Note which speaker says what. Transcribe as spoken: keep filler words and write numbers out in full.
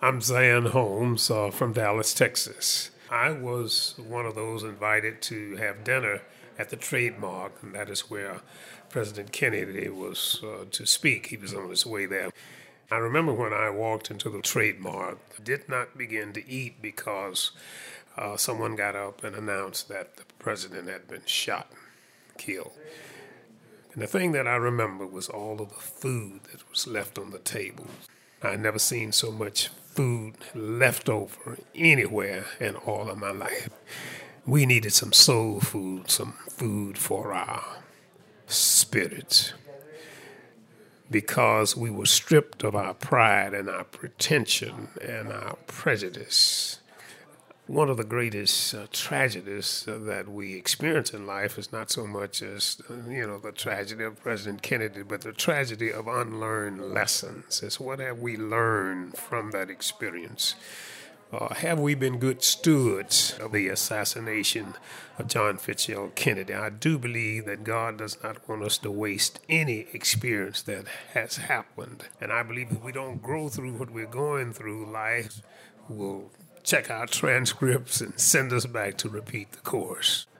Speaker 1: I'm Zion Holmes uh, from Dallas, Texas. I was one of those invited to have dinner at the Trademark, and that is where President Kennedy was uh, to speak. He was on his way there. I remember when I walked into the Trademark, I did not begin to eat because uh, someone got up and announced that the president had been shot, killed. And the thing that I remember was all of the food that was left on the table. I never seen so much food left over anywhere in all of my life. We needed some soul food, some food for our spirits, because we were stripped of our pride and our pretension and our prejudice. One of the greatest uh, tragedies uh, that we experience in life is not so much as, uh, you know, the tragedy of President Kennedy, but the tragedy of unlearned lessons. It's what have we learned from that experience? Uh, have we been good stewards of the assassination of John Fitzgerald Kennedy? I do believe that God does not want us to waste any experience that has happened. And I believe if we don't grow through what we're going through, life will check our transcripts and send us back to repeat the course.